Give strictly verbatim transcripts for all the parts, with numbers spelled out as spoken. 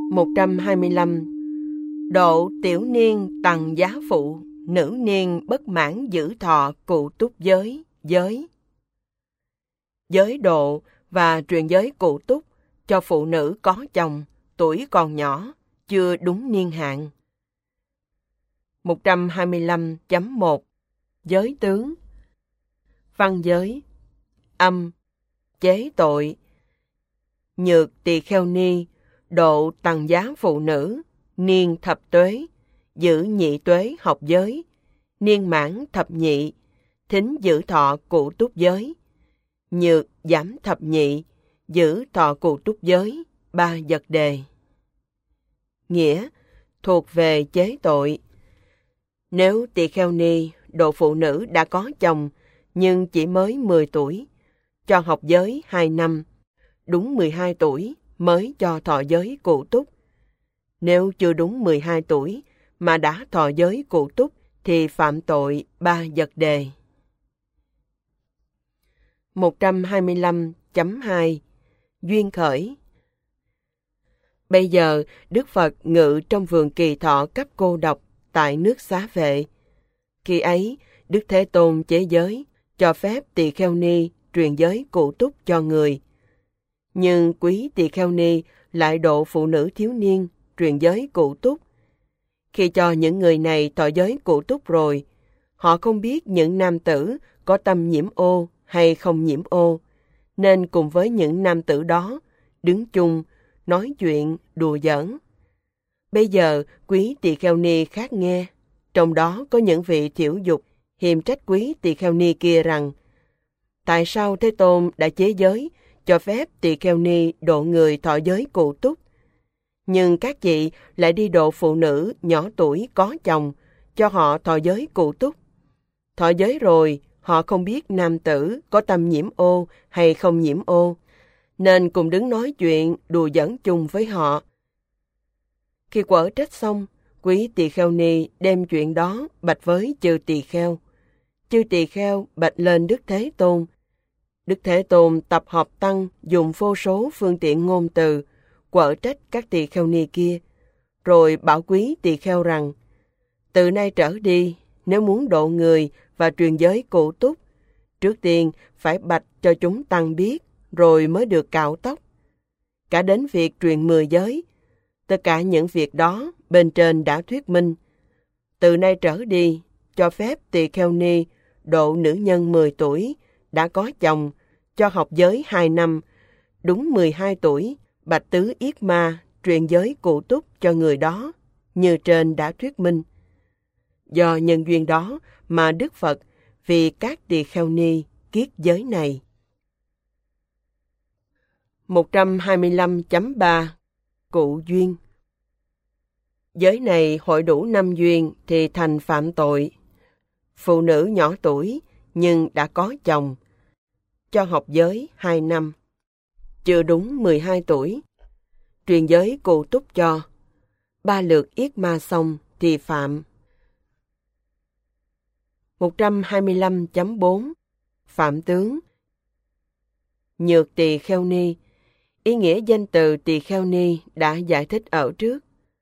một trăm hai mươi lăm. Độ tiểu niên tằng giá phụ, nữ niên bất mãn giữ thọ cụ túc giới, giới. Giới độ và truyền giới cụ túc cho phụ nữ có chồng, tuổi còn nhỏ, chưa đúng niên hạn. một trăm hai mươi lăm chấm một. Giới tướng. Văn giới. Âm. Chế tội. Nhược tỳ kheo ni, độ tằng giá phụ nữ, niên thập tuế, giữ nhị tuế học giới, niên mãn thập nhị, thính giữ thọ cụ túc giới. Nhược giảm thập nhị, giữ thọ cụ túc giới, ba vật đề. Nghĩa, thuộc về chế tội. Nếu tỳ kheo ni độ phụ nữ đã có chồng nhưng chỉ mới mười tuổi, cho học giới hai năm, đúng mười hai tuổi mới cho thọ giới cụ túc. Nếu chưa đúng mười hai tuổi mà đã thọ giới cụ túc thì phạm tội ba vật đề. một trăm hai mươi lăm chấm hai. Duyên khởi. Bây giờ Đức Phật ngự trong vườn Kỳ Thọ cấp cô độc tại nước Xá Vệ. Khi ấy, Đức Thế Tôn chế giới, cho phép tỳ kheo ni truyền giới cụ túc cho người. Nhưng quý tỳ kheo ni lại độ phụ nữ thiếu niên truyền giới cụ túc. Khi cho những người này thọ giới cụ túc rồi, họ không biết những nam tử có tâm nhiễm ô hay không nhiễm ô, nên cùng với những nam tử đó đứng chung, nói chuyện, đùa giỡn. Bây giờ quý tỳ kheo ni khác nghe, trong đó có những vị thiểu dục hiềm trách quý tỳ kheo ni kia rằng: tại sao Thế Tôn đã chế giới cho phép tỳ kheo ni độ người thọ giới cụ túc, nhưng các chị lại đi độ phụ nữ nhỏ tuổi có chồng, cho họ thọ giới cụ túc. Thọ giới rồi, họ không biết nam tử có tâm nhiễm ô hay không nhiễm ô, nên cùng đứng nói chuyện, đùa giỡn chung với họ. Khi quở trách xong, quý tỳ kheo ni đem chuyện đó bạch với chư tỳ kheo. Chư tỳ kheo bạch lên Đức Thế Tôn. Đức Thế Tôn tập hợp tăng dùng vô số phương tiện ngôn từ, quở trách các tỳ kheo ni kia, rồi bảo quý tỳ kheo rằng: từ nay trở đi, nếu muốn độ người và truyền giới cụ túc, trước tiên phải bạch cho chúng tăng biết, rồi mới được cạo tóc. Cả đến việc truyền mười giới, tất cả những việc đó bên trên đã thuyết minh. Từ nay trở đi, cho phép tỳ kheo ni độ nữ nhân mười tuổi, đã có chồng, cho học giới hai năm, đúng mười hai tuổi, bạch tứ yết ma truyền giới cụ túc cho người đó, như trên đã thuyết minh. Do nhân duyên đó mà Đức Phật vì các tỳ kheo ni kiết giới này. một trăm hai mươi lăm chấm ba. Cụ duyên. Giới này hội đủ năm duyên thì thành phạm tội. Phụ nữ nhỏ tuổi nhưng đã có chồng, cho học giới hai năm, chưa đúng mười hai tuổi, truyền giới cụ túc cho, ba lượt yết ma xong thì phạm. một trăm hai mươi lăm chấm bốn. Phạm tướng. Nhược tỳ kheo ni. Ý nghĩa danh từ tỳ kheo ni đã giải thích ở trước.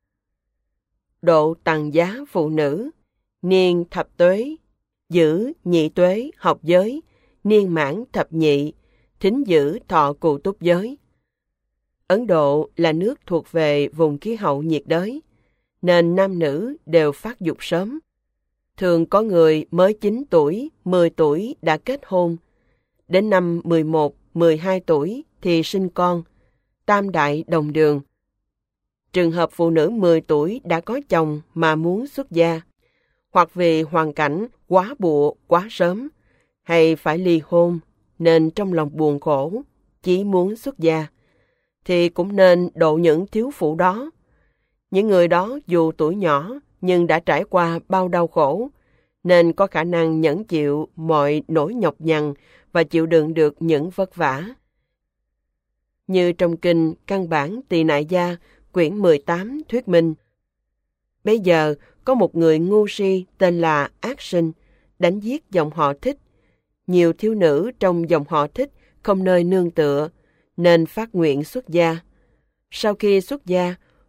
Độ tằng giá phụ nữ, niên thập tuế, giữ nhị tuế học giới, niên mãn thập nhị, thính giữ thọ cụ túc giới. Ấn Độ là nước thuộc về vùng khí hậu nhiệt đới, nên nam nữ đều phát dục sớm. Thường có người mới chín tuổi, mười tuổi đã kết hôn. Đến năm mười một, mười hai tuổi thì sinh con, tam đại đồng đường. Trường hợp phụ nữ mười tuổi đã có chồng mà muốn xuất gia, hoặc vì hoàn cảnh quá bụa quá sớm, hay phải ly hôn nên trong lòng buồn khổ, chỉ muốn xuất gia, thì cũng nên độ những thiếu phụ đó. Những người đó dù tuổi nhỏ nhưng đã trải qua bao đau khổ, nên có khả năng nhẫn chịu mọi nỗi nhọc nhằn và chịu đựng được những vất vả. Như trong kinh Căn bản Tỳ Nại Gia quyển mười tám thuyết minh. Bây giờ có một người ngu si tên là Ác Sinh đánh giết dòng họ Thích. Nhiều thiếu nữ trong dòng họ Thích không nơi nương tựa, nên phát nguyện xuất gia. Sau khi xuất gia,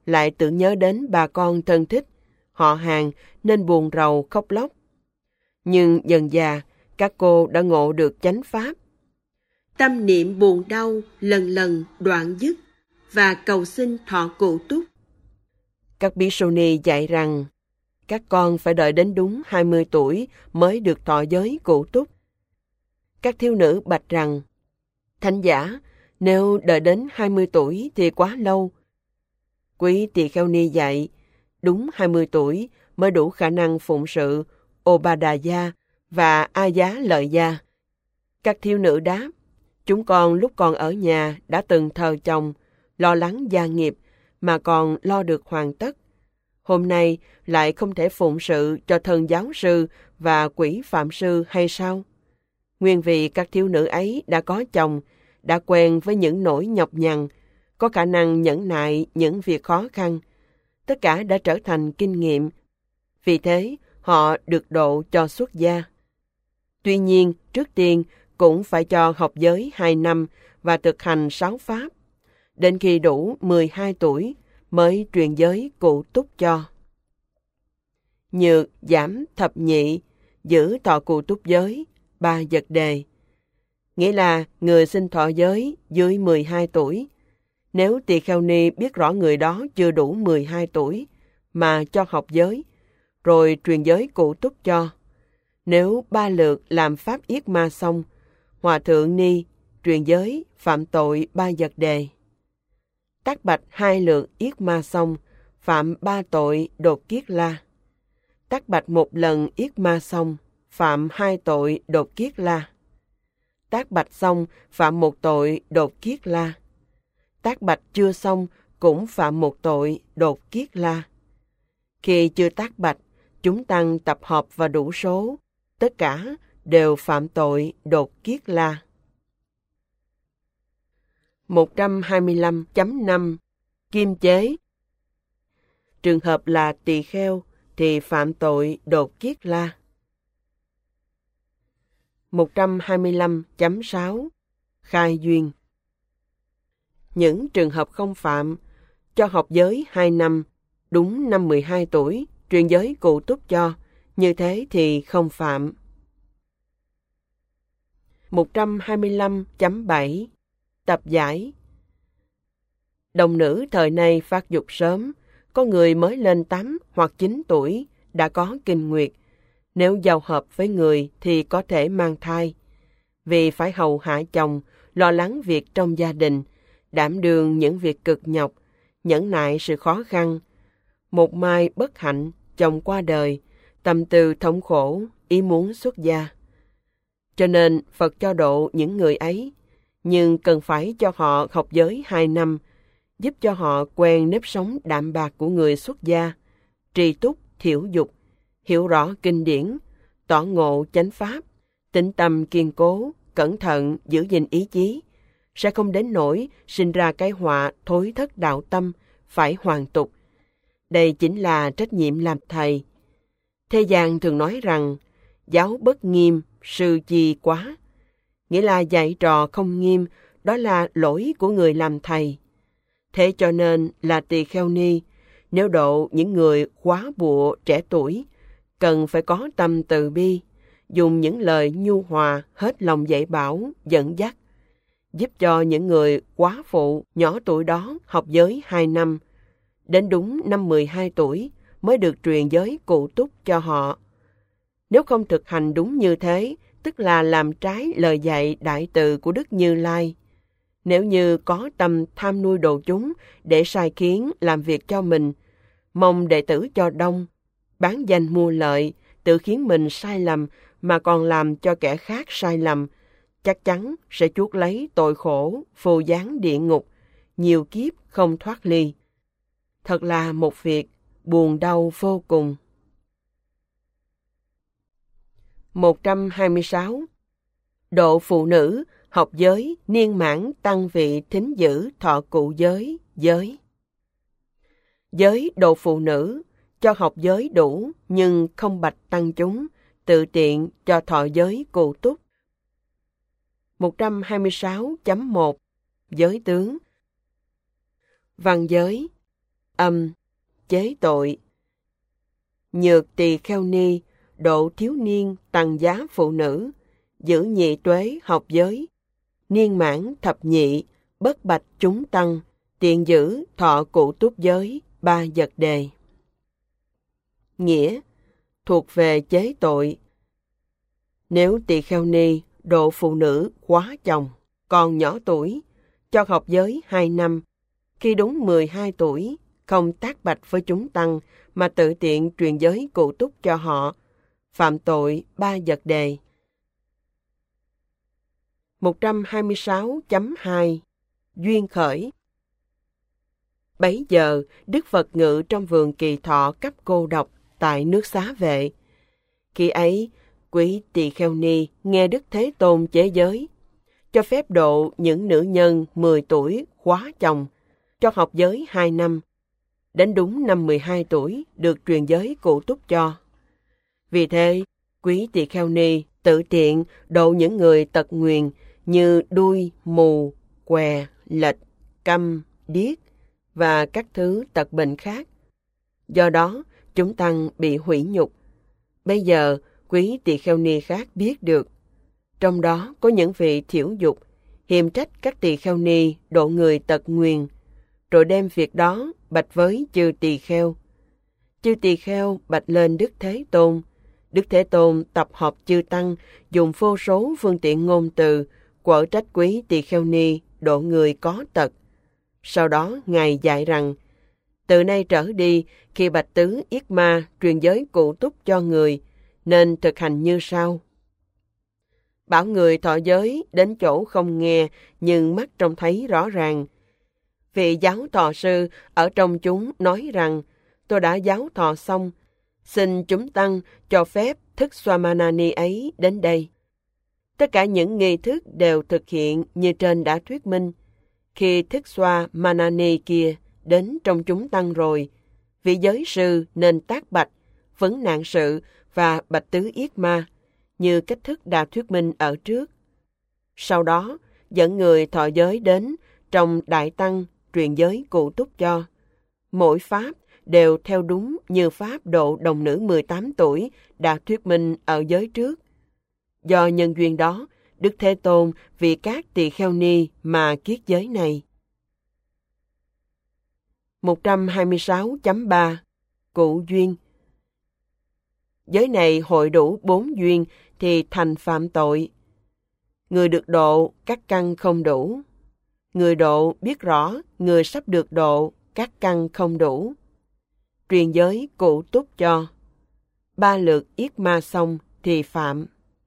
lại tưởng nhớ đến bà con thân thích, họ hàng nên buồn rầu khóc lóc. Nhưng dần dà, các cô đã ngộ được chánh pháp. Tâm niệm buồn đau lần lần đoạn dứt và cầu xin thọ cụ túc. Các Bhikshuni dạy rằng các con phải đợi đến đúng hai mươi tuổi mới được thọ giới cụ túc. Các thiếu nữ bạch rằng, thánh giả, nếu đợi đến hai mươi tuổi thì quá lâu. Quý tỳ kheo ni dạy, đúng hai mươi tuổi mới đủ khả năng phụng sự Obadaya và A Giá Lợi Gia. Các thiếu nữ đáp, chúng con lúc còn ở nhà đã từng thờ chồng, lo lắng gia nghiệp mà còn lo được hoàn tất. Hôm nay lại không thể phụng sự cho thân giáo sư và quỷ phạm sư hay sao? Nguyên vì các thiếu nữ ấy đã có chồng, đã quen với những nỗi nhọc nhằn, có khả năng nhẫn nại những việc khó khăn. Tất cả đã trở thành kinh nghiệm. Vì thế, họ được độ cho xuất gia. Tuy nhiên, trước tiên cũng phải cho học giới hai năm và thực hành sáu pháp. Đến khi đủ mười hai tuổi mới truyền giới cụ túc cho. Nhược giảm thập nhị, giữ thọ cụ túc giới, ba vật đề. Nghĩa là người xin thọ giới dưới mười hai tuổi. Nếu tỳ kheo ni biết rõ người đó chưa đủ mười hai tuổi mà cho học giới, rồi truyền giới cụ túc cho. Nếu ba lượt làm pháp yết ma xong, hòa thượng ni truyền giới phạm tội ba vật đề. Tác bạch hai lượt yết ma xong, phạm ba tội đột kiết la. Tác bạch một lần yết ma xong, phạm hai tội đột kiết la. Tác bạch xong, phạm một tội đột kiết la. Tác bạch chưa xong, cũng phạm một tội đột kiết la. Khi chưa tác bạch, chúng tăng tập hợp và đủ số, tất cả đều phạm tội đột kiết la. một trăm hai mươi lăm chấm năm Kim chế. Trường hợp là tỳ kheo thì phạm tội đột kiết la. một trăm hai mươi lăm chấm sáu Khai duyên. Những trường hợp không phạm, cho học giới hai năm, đúng năm mười hai tuổi, truyền giới cụ túc cho, như thế thì không phạm. một trăm hai mươi lăm chấm bảy Tập giải. Đồng nữ thời nay phát dục sớm, có người mới lên tám hoặc chín tuổi đã có kinh nguyệt. Nếu giao hợp với người thì có thể mang thai. Vì phải hầu hạ chồng, lo lắng việc trong gia đình, đảm đương những việc cực nhọc, nhẫn nại sự khó khăn. Một mai bất hạnh, chồng qua đời, tâm tư thống khổ, ý muốn xuất gia. Cho nên Phật cho độ những người ấy, nhưng cần phải cho họ học giới hai năm, giúp cho họ quen nếp sống đạm bạc của người xuất gia, trì túc, thiểu dục, hiểu rõ kinh điển, tỏ ngộ chánh pháp, tĩnh tâm kiên cố, cẩn thận giữ gìn ý chí, sẽ không đến nỗi sinh ra cái họa thối thất đạo tâm, phải hoàn tục. Đây chính là trách nhiệm làm thầy. Thế gian thường nói rằng, giáo bất nghiêm, sư chi quá. Nghĩa là dạy trò không nghiêm, đó là lỗi của người làm thầy. Thế cho nên là tỳ kheo ni, nếu độ những người quá bụa trẻ tuổi, cần phải có tâm từ bi, dùng những lời nhu hòa hết lòng dạy bảo, dẫn dắt, giúp cho những người quá phụ nhỏ tuổi đó học giới hai năm, đến đúng năm mười hai tuổi mới được truyền giới cụ túc cho họ. Nếu không thực hành đúng như thế, tức là làm trái lời dạy đại từ của Đức Như Lai. Nếu như có tâm tham nuôi đồ chúng để sai khiến làm việc cho mình, mong đệ tử cho đông, bán danh mua lợi, tự khiến mình sai lầm mà còn làm cho kẻ khác sai lầm, chắc chắn sẽ chuốc lấy tội khổ, phù giáng địa ngục, nhiều kiếp không thoát ly. Thật là một việc buồn đau vô cùng. một trăm hai mươi sáu Độ phụ nữ, học giới, niên mãn tăng vị thính giữ thọ cụ giới, giới. Giới độ phụ nữ, cho học giới đủ nhưng không bạch tăng chúng, tự tiện cho thọ giới cụ túc. một trăm hai mươi sáu chấm một Giới tướng. Văn giới. Âm, chế tội. Nhược tỳ kheo ni, độ thiếu niên tăng giá phụ nữ, giữ nhị tuế học giới, niên mãn thập nhị, bất bạch chúng tăng, tiện giữ thọ cụ túc giới, ba vật đề. Nghĩa, thuộc về chế tội. Nếu tỳ kheo ni độ phụ nữ quá chồng, còn nhỏ tuổi, cho học giới hai năm, khi đúng mười hai tuổi, không tác bạch với chúng tăng mà tự tiện truyền giới cụ túc cho họ, phạm tội ba vật đề. một trăm hai mươi sáu chấm hai Duyên khởi. Bấy giờ, Đức Phật ngự trong vườn Kỳ Thọ cấp cô độc tại nước Xá Vệ. Khi ấy, quý tỳ kheo ni nghe Đức Thế Tôn chế giới, cho phép độ những nữ nhân mười tuổi quá chồng, cho học giới hai năm. Đến đúng năm mười hai tuổi được truyền giới cụ túc cho. Vì thế, quý tỳ kheo ni tự tiện độ những người tật nguyền như đuôi, mù, què, lệch, câm, điếc và các thứ tật bệnh khác. Do đó, chúng tăng bị hủy nhục. Bây giờ, quý tỳ kheo ni khác biết được. Trong đó có những vị thiểu dục, hiềm trách các tỳ kheo ni độ người tật nguyền, rồi đem việc đó bạch với chư tỳ kheo. Chư tỳ kheo bạch lên Đức Thế Tôn. Đức Thế Tôn tập hợp chư tăng, dùng vô số phương tiện ngôn từ, quở trách quý tỳ kheo ni độ người có tật. Sau đó Ngài dạy rằng, từ nay trở đi, khi bạch tứ yết ma truyền giới cụ túc cho người, nên thực hành như sau. Bảo người thọ giới đến chỗ không nghe, nhưng mắt trông thấy rõ ràng. Vị giáo thọ sư ở trong chúng nói rằng, tôi đã giáo thọ xong, xin chúng tăng cho phép thức Swamanani ấy đến đây. Tất cả những nghi thức đều thực hiện như trên đã thuyết minh. Khi thức Swamanani kia đến trong chúng tăng rồi, vị giới sư nên tác bạch, vấn nạn sự và bạch tứ yết ma, như cách thức đã thuyết minh ở trước. Sau đó, dẫn người thọ giới đến trong đại tăng truyền giới cụ túc cho. Mỗi pháp đều theo đúng như pháp độ đồng nữ mười tám tuổi đã thuyết minh ở giới trước. Do nhân duyên đó, Đức Thế Tôn vì các tỳ kheo ni mà kiết giới này. một trăm hai mươi sáu chấm ba Cụ duyên. Giới này hội đủ bốn duyên thì thành phạm tội. Người được độ, các căn không đủ. Người độ biết rõ người sắp được độ, các căn không đủ. Truyền giới cụ túc cho. Ba lượt yết ma xong thì phạm.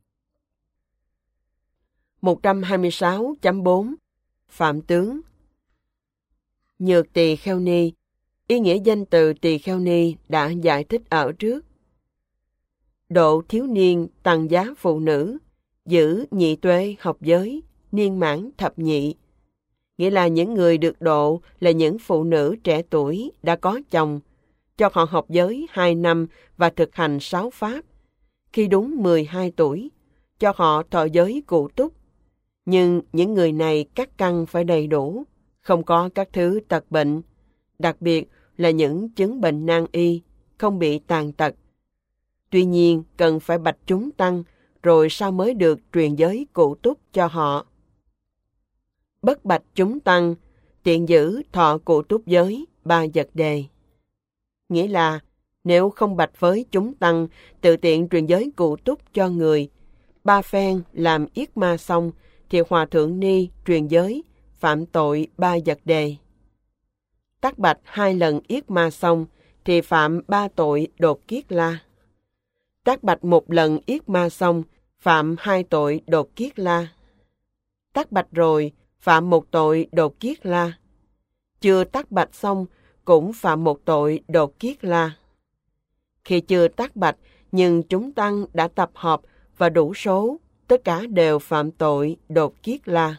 một trăm hai mươi sáu chấm bốn Phạm tướng. Nhược tỳ kheo ni, ý nghĩa danh từ tỳ kheo ni đã giải thích ở trước. Độ thiếu niên tăng giá phụ nữ, giữ nhị tuế học giới, niên mãn thập nhị. Nghĩa là những người được độ là những phụ nữ trẻ tuổi đã có chồng, cho họ học giới hai năm và thực hành sáu pháp. Khi đúng mười hai tuổi, cho họ thọ giới cụ túc. Nhưng những người này các căn phải đầy đủ, không có các thứ tật bệnh, đặc biệt là những chứng bệnh nan y, không bị tàn tật. Tuy nhiên, cần phải bạch chúng tăng, rồi sau mới được truyền giới cụ túc cho họ. Bất bạch chúng tăng, tiện giữ thọ cụ túc giới, ba vật đề. Nghĩa là, nếu không bạch với chúng tăng, tự tiện truyền giới cụ túc cho người, ba phen làm yết ma xong, thì Hòa Thượng Ni truyền giới, phạm tội ba vật đề. Tác bạch hai lần yết ma xong, thì phạm ba tội đột kiết la. Tác bạch một lần yết ma xong, phạm hai tội đột kiết la. Tác bạch rồi, phạm một tội đột kiết la. Chưa tác bạch xong, cũng phạm một tội đột kiết la. Khi chưa tác bạch, nhưng chúng tăng đã tập hợp và đủ số, tất cả đều phạm tội đột kiết la.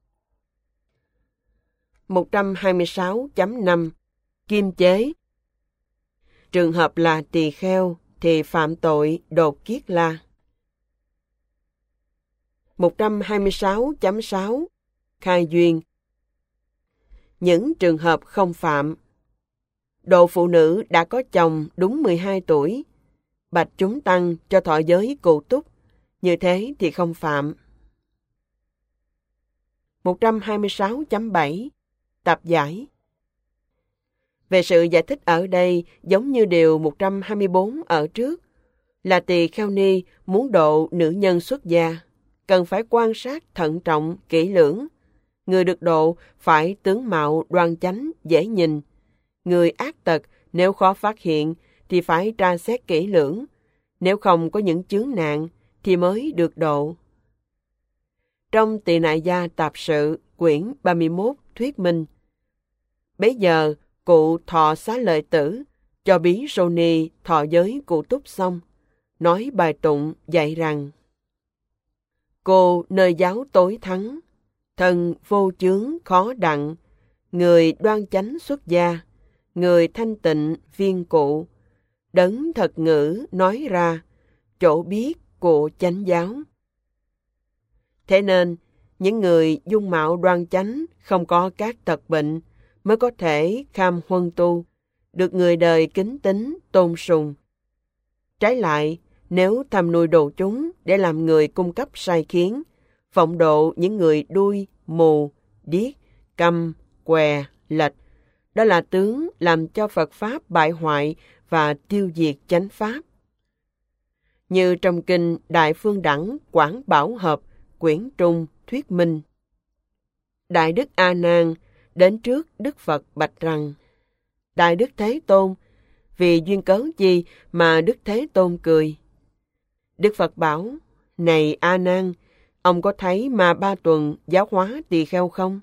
một trăm hai mươi sáu chấm năm Kim chế. Trường hợp là tỳ kheo thì phạm tội đột kiết la. một trăm hai mươi sáu chấm sáu Khai duyên. Những trường hợp không phạm. Độ phụ nữ đã có chồng đúng mười hai tuổi, bạch chúng tăng cho thọ giới cụ túc, như thế thì không phạm. một trăm hai mươi sáu chấm bảy Tạp giải. Về sự giải thích ở đây giống như điều một trăm hai mươi bốn ở trước, là tỳ kheo ni muốn độ nữ nhân xuất gia, cần phải quan sát thận trọng, kỹ lưỡng. Người được độ phải tướng mạo đoan chánh, dễ nhìn. Người ác tật nếu khó phát hiện thì phải tra xét kỹ lưỡng. Nếu không có những chướng nạn thì mới được độ. Trong Tỳ Nại Gia Tạp Sự, quyển ba mươi mốt thuyết minh: bấy giờ cụ Thọ Xá Lợi Tử cho Bí Sô Ni thọ giới cụ túc xong, nói bài tụng dạy rằng: cô nơi giáo tối thắng, thân vô chướng khó đặng, người đoan chánh xuất gia, người thanh tịnh viên cụ, đấng thật ngữ nói ra, chỗ biết của chánh giáo. Thế nên, những người dung mạo đoan chánh, không có các tật bệnh, mới có thể kham huân tu, được người đời kính tín, tôn sùng. Trái lại, nếu tham nuôi đồ chúng để làm người cung cấp sai khiến, vọng độ những người đuôi, mù, điếc, câm, què, lệch, đó là tướng làm cho Phật Pháp bại hoại và tiêu diệt chánh Pháp. Như trong kinh Đại Phương Đẳng Quảng Bảo Hợp, quyển Trung thuyết minh: Đại Đức A Nan đến trước Đức Phật bạch rằng: Đại Đức Thế Tôn, vì duyên cớ gì mà Đức Thế Tôn cười? Đức Phật bảo: Này A Nan, ông có thấy Ma Ba Tuần giáo hóa tỳ kheo không?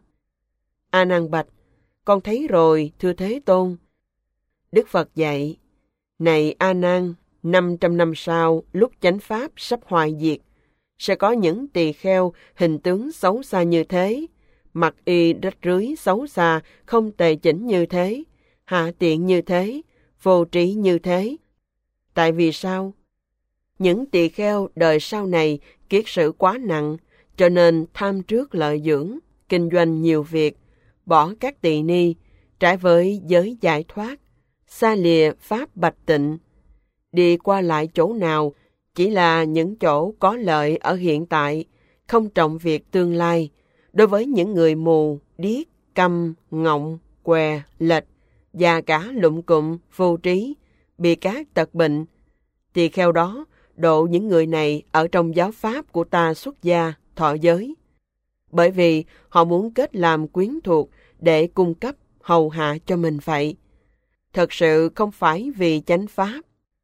A Nan bạch: Con thấy rồi, thưa Thế Tôn. Đức Phật dạy: Này A Nan, năm trăm năm sau, lúc chánh pháp sắp hoại diệt, sẽ có những tỳ kheo hình tướng xấu xa như thế, mặc y rách rưới xấu xa, không tề chỉnh như thế, hạ tiện như thế, vô trí như thế. Tại vì sao? Những tỳ kheo đời sau này kiết sử quá nặng, cho nên tham trước lợi dưỡng, kinh doanh nhiều việc, bỏ các tỳ ni, trái với giới giải thoát, xa lìa pháp bạch tịnh, đi qua lại chỗ nào chỉ là những chỗ có lợi ở hiện tại, không trọng việc tương lai. Đối với những người mù, điếc, câm, ngọng, què, lệch, và cả lụm cụm, vô trí, bị các tật bệnh, tỳ kheo đó độ những người này ở trong giáo pháp của ta xuất gia, thọ giới. Bởi vì họ muốn kết làm quyến thuộc để cung cấp, hầu hạ cho mình vậy. Thật sự không phải vì chánh pháp.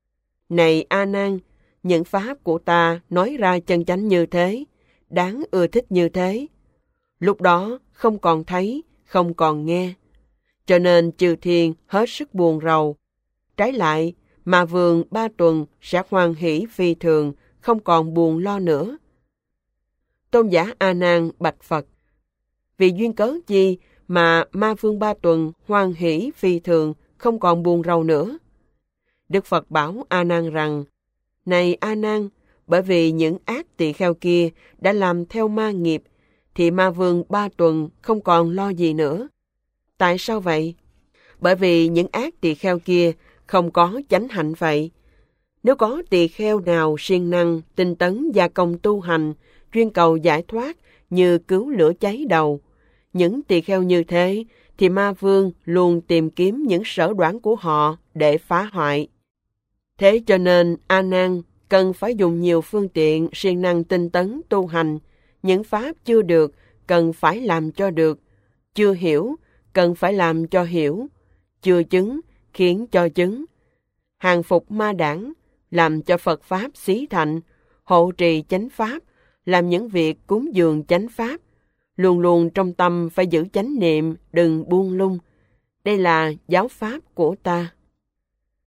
Này A Nan, những pháp của ta nói ra chân chánh như thế, đáng ưa thích như thế. Lúc đó không còn thấy, không còn nghe. Cho nên chư thiên hết sức buồn rầu. Trái lại, mà vườn Ba Tuần sẽ hoan hỷ phi thường, không còn buồn lo nữa. Tôn giả A Nan bạch Phật: Vì duyên cớ gì mà Ma Vương Ba Tuần hoan hỷ phi thường, không còn buồn rầu nữa? Đức Phật bảo A Nan rằng: Này A Nan, bởi vì những ác tỳ kheo kia đã làm theo ma nghiệp, thì Ma Vương Ba Tuần không còn lo gì nữa. Tại sao vậy? Bởi vì những ác tỳ kheo kia không có chánh hạnh vậy. Nếu có tỳ kheo nào siêng năng, tinh tấn gia công tu hành, chuyên cầu giải thoát như cứu lửa cháy đầu, những tỳ kheo như thế thì Ma Vương luôn tìm kiếm những sở đoản của họ để phá hoại. Thế cho nên A Nan cần phải dùng nhiều phương tiện siêng năng tinh tấn tu hành. Những pháp chưa được cần phải làm cho được, chưa hiểu cần phải làm cho hiểu, chưa chứng khiến cho chứng. Hàng phục ma đảng, làm cho Phật pháp xí thạnh, hộ trì chánh pháp, làm những việc cúng dường chánh pháp. Luôn luôn trong tâm phải giữ chánh niệm, đừng buông lung. Đây là giáo pháp của ta.